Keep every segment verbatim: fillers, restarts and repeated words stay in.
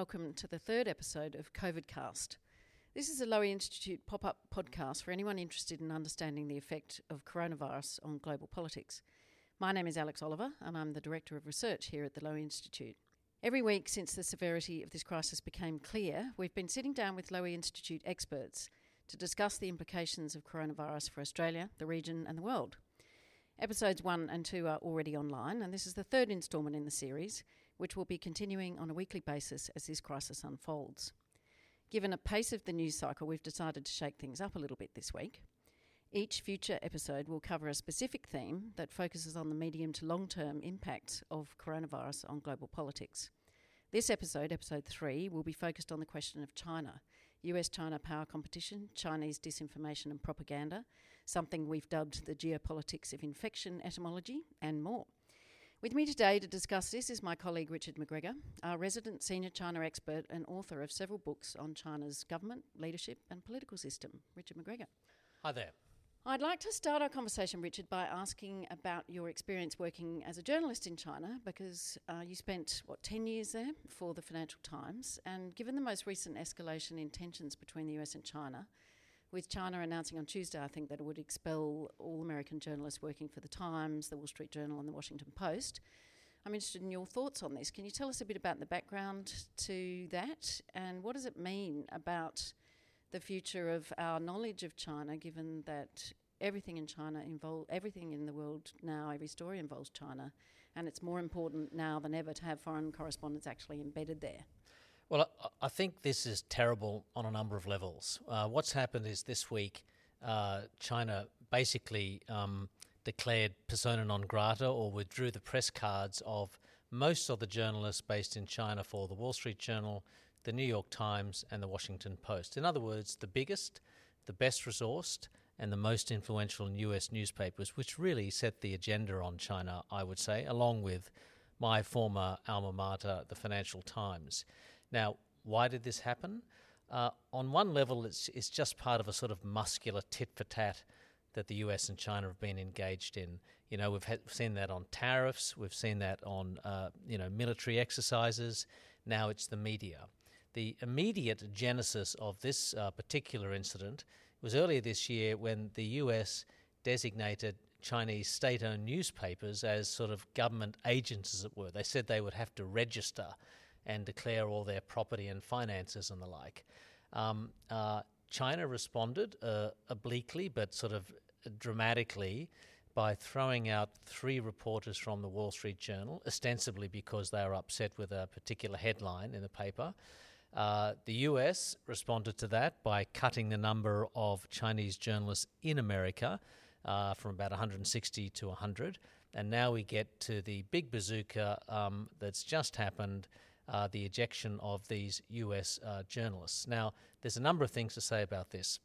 welcome to the third episode of COVIDcast. This is a Lowy Institute pop-up podcast for anyone interested in understanding the effect of coronavirus on global politics. My name is Alex Oliver and I'm the Director of Research here at the Lowy Institute. Every week since the severity of this crisis became clear, we've been sitting down with Lowy Institute experts to discuss the implications of coronavirus for Australia, the region and the world. Episodes one and two are already online, and this is the third instalment in the series, which will be continuing on a weekly basis as this crisis unfolds. Given a pace of the news cycle, we've decided to shake things up a little bit this week. Each future episode will cover a specific theme that focuses on the medium to long-term impacts of coronavirus on global politics. This episode, episode three, will be focused on the question of China, U S-China power competition, Chinese disinformation and propaganda, something we've dubbed the geopolitics of infection etymology, and more. With me today to discuss this is my colleague Richard McGregor, our resident senior China expert and author of several books on China's government, leadership and political system. Richard McGregor. Hi there. I'd like to start our conversation, Richard, by asking about your experience working as a journalist in China, because uh, you spent, what, ten years there for the Financial Times, and given the most recent escalation in tensions between the U S and China, with China announcing on Tuesday, I think, that it would expel all American journalists working for the Times, the Wall Street Journal and the Washington Post, I'm interested in your thoughts on this. Can you tell us a bit about the background to that, and what does it mean about the future of our knowledge of China, given that everything in China involve everything in the world now, every story involves China, and it's more important now than ever to have foreign correspondents actually embedded there? Well, I think this is terrible on a number of levels. Uh, what's happened is this week, uh, China basically um, declared persona non grata or withdrew the press cards of most of the journalists based in China for the Wall Street Journal, the New York Times and the Washington Post. In other words, the biggest, the best resourced and the most influential U S newspapers, which really set the agenda on China, I would say, along with my former alma mater, the Financial Times. Now, why did this happen? Uh, on one level, it's, it's just part of a sort of muscular tit-for-tat that the U S and China have been engaged in. You know, we've had, seen that on tariffs, we've seen that on, uh, you know, military exercises. Now it's the media. The immediate genesis of this uh, particular incident was earlier this year when the U S designated Chinese state-owned newspapers as sort of government agents, as it were. They said they would have to register and declare all their property and finances and the like. Um, uh, China responded uh, obliquely but sort of dramatically by throwing out three reporters from the Wall Street Journal, ostensibly because they were upset with a particular headline in the paper. Uh, the U S responded to that by cutting the number of Chinese journalists in America uh, from about one hundred sixty to one hundred. And now we get to the big bazooka um, that's just happened, uh, the ejection of these U S uh, journalists. Now, there's a number of things to say about this.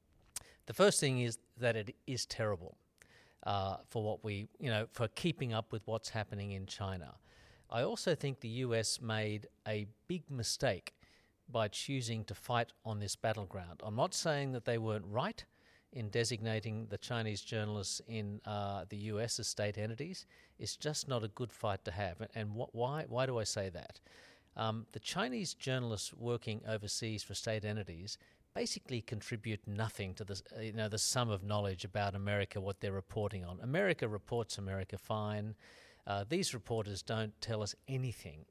The first thing is that it is terrible uh, for what we, you know, for keeping up with what's happening in China. I also think the U S made a big mistake by choosing to fight on this battleground. I'm not saying that they weren't right in designating the Chinese journalists in uh, the U S as state entities. It's just not a good fight to have. And wh- why Why do I say that? Um, the Chinese journalists working overseas for state entities basically contribute nothing to the, you know, the sum of knowledge about America, what they're reporting on. America reports America fine. Uh, these reporters don't tell us anything.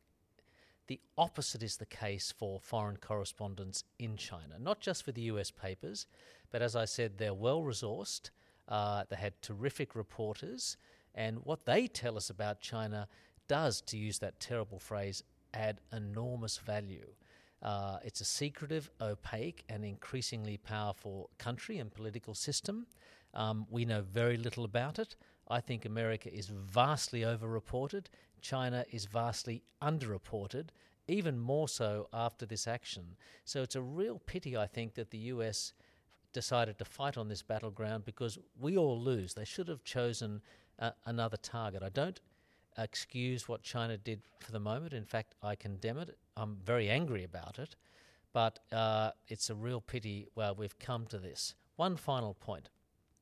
The opposite is the case for foreign correspondents in China, not just for the U S papers, but as I said, they're well-resourced, uh, they had terrific reporters, and what they tell us about China does, to use that terrible phrase, add enormous value. Uh, it's a secretive, opaque, and increasingly powerful country and political system. Um, we know very little about it. I think America is vastly overreported. China is vastly underreported, even more so after this action. So it's a real pity, I think, that the U S decided to fight on this battleground because we all lose. They should have chosen uh, another target. I don't excuse what China did for the moment. In fact, I condemn it. I'm very angry about it. But uh, it's a real pity, well, we've come to this. One final point.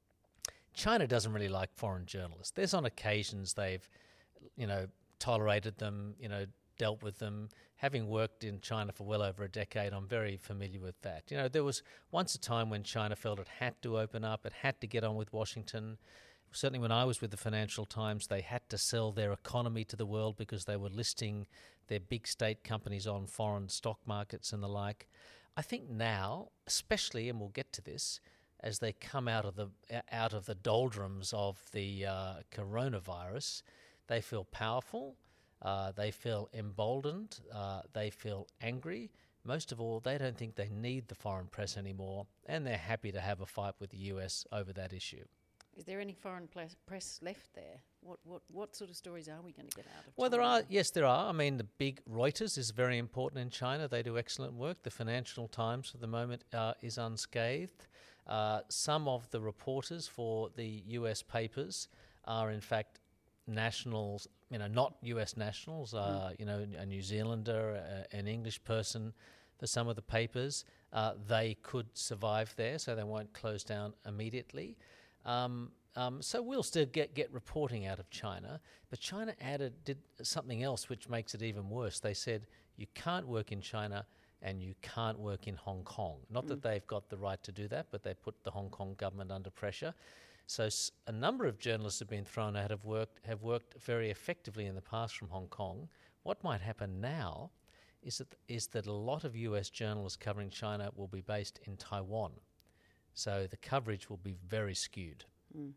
China doesn't really like foreign journalists. There's on occasions they've, you know, tolerated them, you know, dealt with them. Having worked in China for well over a decade, I'm very familiar with that. You know, there was once a time when China felt it had to open up, it had to get on with Washington. Certainly when I was with the Financial Times, they had to sell their economy to the world because they were listing their big state companies on foreign stock markets and the like. I think now, especially, and we'll get to this, as they come out of the out of the doldrums of the uh, coronavirus, they feel powerful, uh, they feel emboldened, uh, they feel angry. Most of all, they don't think they need the foreign press anymore, and they're happy to have a fight with the U S over that issue. Is there any foreign pl- press left there? What what what sort of stories are we going to get out of Well, China? there are, yes, there are. I mean, the big Reuters is very important in China. They do excellent work. The Financial Times, for the moment, uh, is unscathed. Uh, some of the reporters for the U S papers are, in fact, nationals, you know, not U S nationals, uh, mm. you know, a New Zealander, uh, an English person for some of the papers. Uh, they could survive there, so they won't close down immediately. Um, um, so we'll still get, get reporting out of China, but China added did something else which makes it even worse. They said you can't work in China and you can't work in Hong Kong. Not mm. that they've got the right to do that, but they put the Hong Kong government under pressure. So s- a number of journalists have been thrown out of work, have worked very effectively in the past from Hong Kong. What might happen now is that is that a lot of U S journalists covering China will be based in Taiwan. So the coverage will be very skewed. Mm.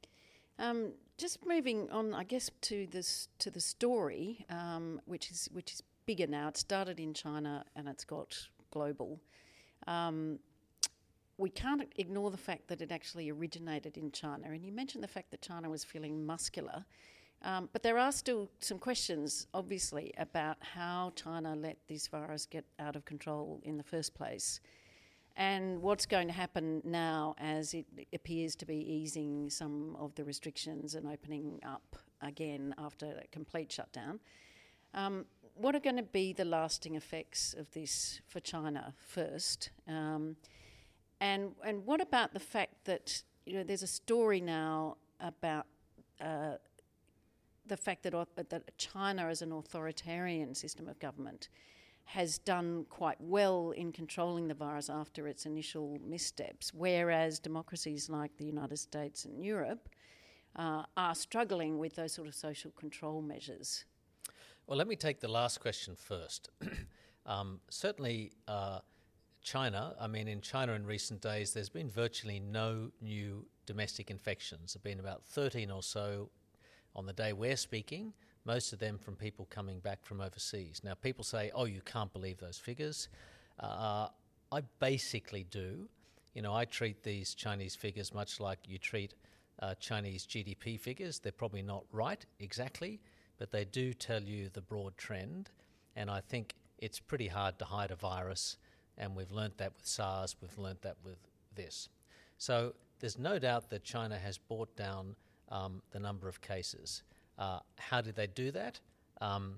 Um, just moving on, I guess, to this to the story, um, which is which is bigger now. It started in China and it's got global. Um, we can't ignore the fact that it actually originated in China. And you mentioned the fact that China was feeling muscular. Um, but there are still some questions, obviously, about how China let this virus get out of control in the first place. And what's going to happen now as it appears to be easing some of the restrictions and opening up again after a complete shutdown. Um, what are going to be the lasting effects of this for China first? Um, and and what about the fact that, you know, there's a story now about uh, the fact that, uh, that China as an authoritarian system of government has done quite well in controlling the virus after its initial missteps, whereas democracies like the United States and Europe uh, are struggling with those sort of social control measures. Well, let me take the last question first. um, certainly, uh, China, I mean, in China in recent days, there's been virtually no new domestic infections. There have been about thirteen or so on the day we're speaking, most of them from people coming back from overseas. Now, people say, oh, you can't believe those figures. Uh, I basically do. You know, I treat these Chinese figures much like you treat uh, Chinese G D P figures. They're probably not right exactly, but they do tell you the broad trend. And I think it's pretty hard to hide a virus, and we've learnt that with SARS, we've learnt that with this. So there's no doubt that China has brought down um, the number of cases. Uh, how did they do that? Um,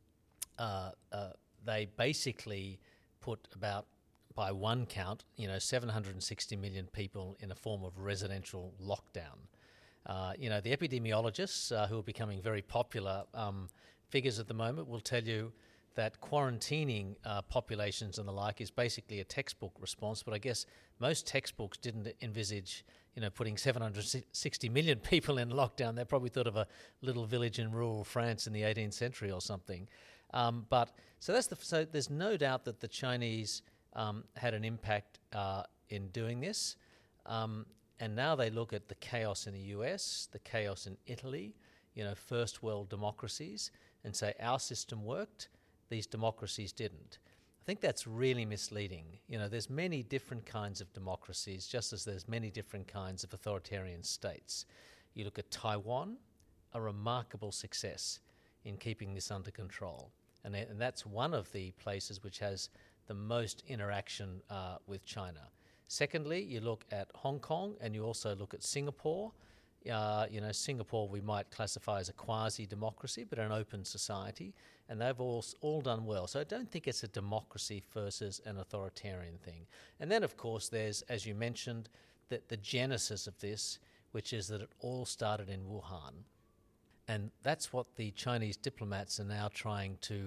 uh, uh, they basically put about, by one count, you know, seven hundred sixty million people in a form of residential lockdown. Uh, you know, the epidemiologists, uh, who are becoming very popular um, figures at the moment, will tell you that quarantining uh, populations and the like is basically a textbook response, but I guess most textbooks didn't envisage, you know, putting seven hundred sixty million people in lockdown. They probably thought of a little village in rural France in the eighteenth century or something. Um, but so that's the so there's no doubt that the Chinese um, had an impact uh, in doing this, um, and now they look at the chaos in the U S, the chaos in Italy, you know, first world democracies, and say our system worked, these democracies didn't. I think that's really misleading. You know, there's many different kinds of democracies, just as there's many different kinds of authoritarian states. You look at Taiwan, a remarkable success in keeping this under control. And, and that's one of the places which has the most interaction uh, with China. Secondly, you look at Hong Kong and you also look at Singapore. Uh, you know, Singapore we might classify as a quasi-democracy, but an open society, and they've all all done well. So I don't think it's a democracy versus an authoritarian thing. And then, of course, there's, as you mentioned, the, the genesis of this, which is that it all started in Wuhan. And that's what the Chinese diplomats are now trying to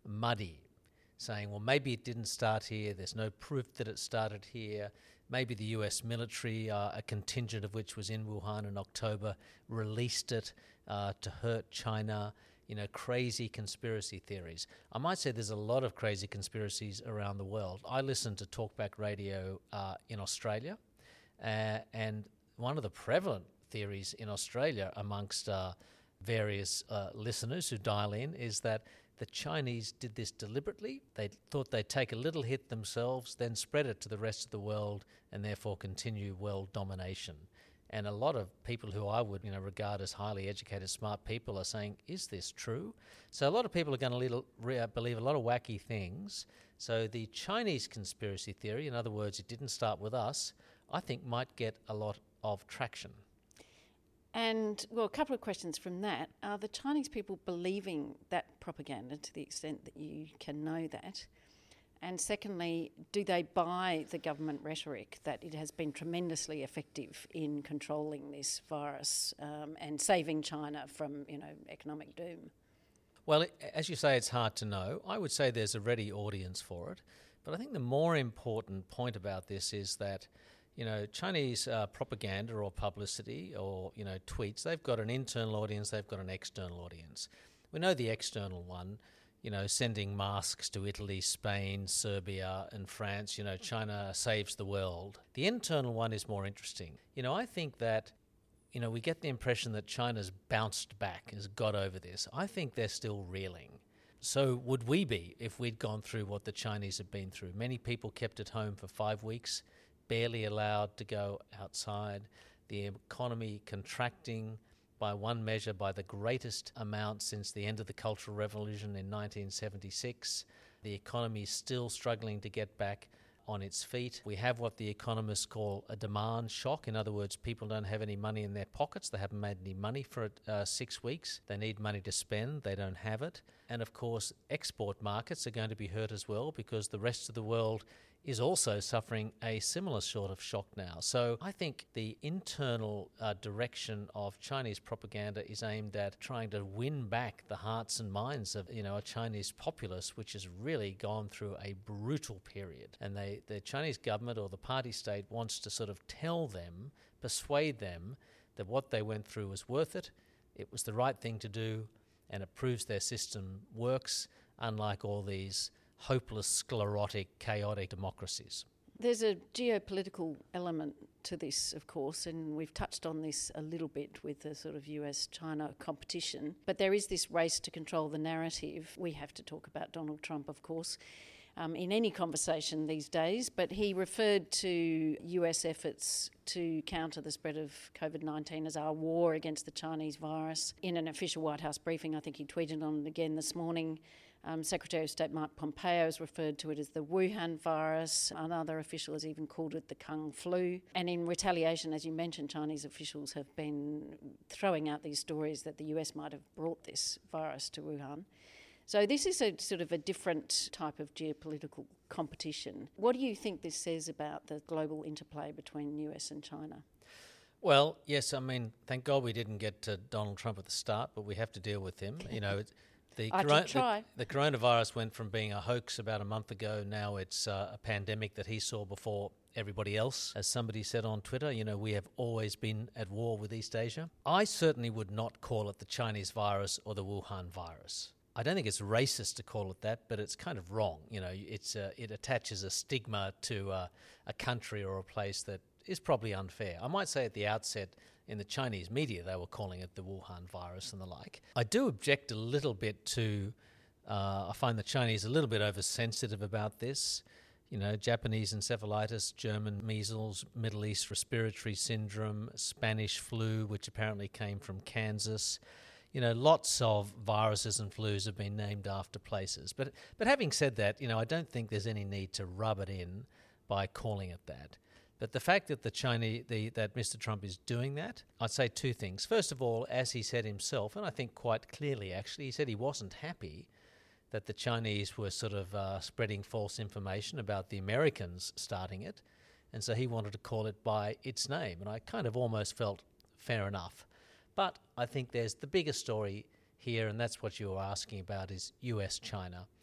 muddy, saying, well, maybe it didn't start here, there's no proof that it started here, maybe the U S military, uh, a contingent of which was in Wuhan in October, released it uh, to hurt China. You know, crazy conspiracy theories. I might say there's a lot of crazy conspiracies around the world. I listen to Talkback Radio uh, in Australia, uh, and one of the prevalent theories in Australia amongst uh, various uh, listeners who dial in is that the Chinese did this deliberately. They thought they'd take a little hit themselves, then spread it to the rest of the world, and therefore continue world domination. And a lot of people who I would, you know, regard as highly educated, smart people are saying, is this true? So a lot of people are going to little, re- believe a lot of wacky things. So the Chinese conspiracy theory, in other words, it didn't start with us, I think might get a lot of traction. And, well, a couple of questions from that. Are the Chinese people believing that propaganda to the extent that you can know that? And secondly, do they buy the government rhetoric that it has been tremendously effective in controlling this virus um, and saving China from, you know, economic doom? Well, it, as you say, it's hard to know. I would say there's a ready audience for it. But I think the more important point about this is that, you know, Chinese uh, propaganda or publicity or, you know, tweets, they've got an internal audience, they've got an external audience. We know the external one, you know, sending masks to Italy, Spain, Serbia and France, you know, China saves the world. The internal one is more interesting. You know, I think that, you know, we get the impression that China's bounced back, has got over this. I think they're still reeling. So would we be if we'd gone through what the Chinese have been through? Many people kept at home for five weeks, barely allowed to go outside, the economy contracting by one measure by the greatest amount since the end of the Cultural Revolution in nineteen seventy-six. The economy is still struggling to get back on its feet. We have what the economists call a demand shock. In other words, people don't have any money in their pockets. They haven't made any money for uh, six weeks. They need money to spend. They don't have it. And of course, export markets are going to be hurt as well because the rest of the world is also suffering a similar sort of shock now. So I think the internal uh, direction of Chinese propaganda is aimed at trying to win back the hearts and minds of, you know, a Chinese populace which has really gone through a brutal period. And they, the Chinese government or the party state wants to sort of tell them, persuade them that what they went through was worth it, it was the right thing to do, and it proves their system works, unlike all these hopeless, sclerotic, chaotic democracies. There's a geopolitical element to this, of course, and we've touched on this a little bit with the sort of U S China competition. But there is this race to control the narrative. We have to talk about Donald Trump, of course, um, in any conversation these days. But he referred to U S efforts to counter the spread of COVID nineteen as our war against the Chinese virus. In an official White House briefing, I think he tweeted on it again this morning. Um, Secretary of State Mike Pompeo has referred to it as the Wuhan virus. Another official has even called it the Kung flu. And in retaliation, as you mentioned, Chinese officials have been throwing out these stories that the U S might have brought this virus to Wuhan. So this is a sort of a different type of geopolitical competition. What do you think this says about the global interplay between U S and China? Well, yes, I mean, thank God we didn't get to Donald Trump at the start, but we have to deal with him. You know, it's, The, I coro- did try. the, the coronavirus went from being a hoax about a month ago, now it's uh, a pandemic that he saw before everybody else. As somebody said on Twitter, you know, we have always been at war with East Asia. I certainly would not call it the Chinese virus or the Wuhan virus. I don't think it's racist to call it that, but it's kind of wrong. You know, it's uh, it attaches a stigma to uh, a country or a place that is probably unfair. I might say at the outset, in the Chinese media, they were calling it the Wuhan virus and the like. I do object a little bit to, uh, I find the Chinese a little bit oversensitive about this. You know, Japanese encephalitis, German measles, Middle East respiratory syndrome, Spanish flu, which apparently came from Kansas. You know, lots of viruses and flus have been named after places. But but having said that, you know, I don't think there's any need to rub it in by calling it that. But the fact that the Chinese, the, that Mister Trump is doing that, I'd say two things. First of all, as he said himself, and I think quite clearly actually, he said he wasn't happy that the Chinese were sort of uh, spreading false information about the Americans starting it, and so he wanted to call it by its name, and I kind of almost felt fair enough. But I think there's the bigger story here, and that's what you were asking about, is U S China.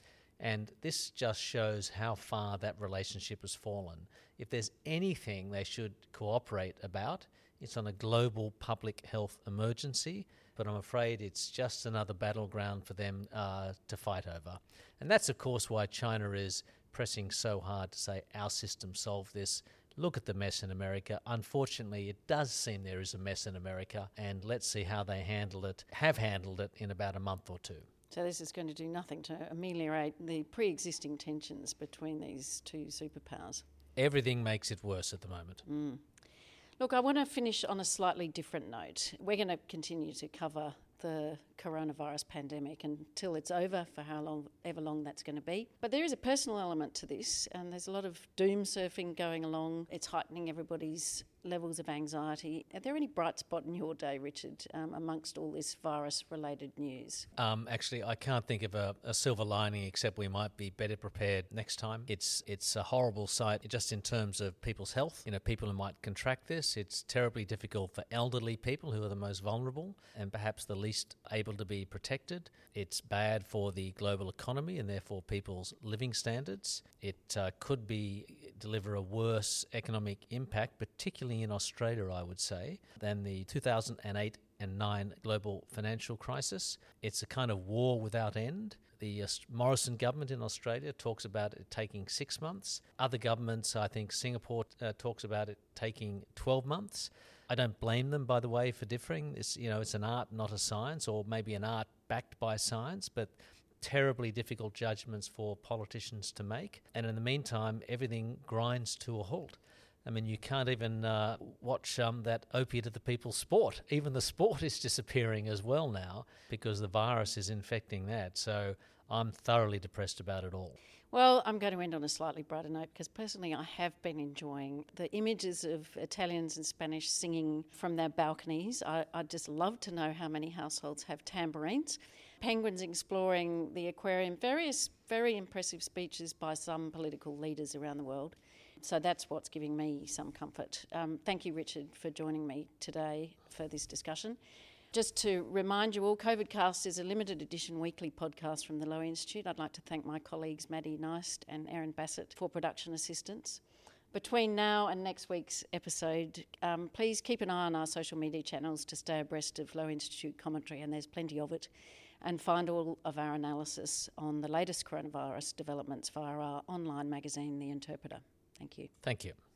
And this just shows how far that relationship has fallen. If there's anything they should cooperate about, it's on a global public health emergency, but I'm afraid it's just another battleground for them uh, to fight over. And that's, of course, why China is pressing so hard to say our system solved this. Look at the mess in America. Unfortunately, it does seem there is a mess in America, and let's see how they handle it, have handled it in about a month or two. So this is going to do nothing to ameliorate the pre-existing tensions between these two superpowers. Everything makes it worse at the moment. Mm. Look, I want to finish on a slightly different note. We're going to continue to cover the coronavirus pandemic until it's over, for how long, ever long that's going to be. But there is a personal element to this, and there's a lot of doom surfing going along. It's heightening everybody's levels of anxiety. Are there any bright spot in your day, Richard, um, amongst all this virus-related news? Um, actually, I can't think of a, a silver lining, except we might be better prepared next time. It's it's a horrible sight just in terms of people's health. You know, people who might contract this. It's terribly difficult for elderly people who are the most vulnerable and perhaps the least able to be protected. It's bad for the global economy and therefore people's living standards. It uh, could be deliver a worse economic impact, particularly in Australia, I would say, than the two thousand eight and nine global financial crisis. It's a kind of war without end. The uh, Morrison government in Australia talks about it taking six months. Other governments, I think Singapore uh, talks about it taking twelve months. I don't blame them, by the way, for differing. It's, you know, it's an art, not a science, or maybe an art backed by science, but terribly difficult judgments for politicians to make. And in the meantime, everything grinds to a halt. I mean, you can't even uh, watch um, that opiate of the people's sport. Even the sport is disappearing as well now because the virus is infecting that. So I'm thoroughly depressed about it all. Well, I'm going to end on a slightly brighter note because personally I have been enjoying the images of Italians and Spanish singing from their balconies. I, I'd just love to know how many households have tambourines. Penguins exploring the aquarium, various very impressive speeches by some political leaders around the world. So that's what's giving me some comfort. Um, thank you, Richard, for joining me today for this discussion. Just to remind you all, COVIDcast is a limited edition weekly podcast from the Lowy Institute. I'd like to thank my colleagues Maddie Neist and Erin Bassett for production assistance. Between now and next week's episode, um, please keep an eye on our social media channels to stay abreast of Lowy Institute commentary, and there's plenty of it, and find all of our analysis on the latest coronavirus developments via our online magazine, The Interpreter. Thank you. Thank you.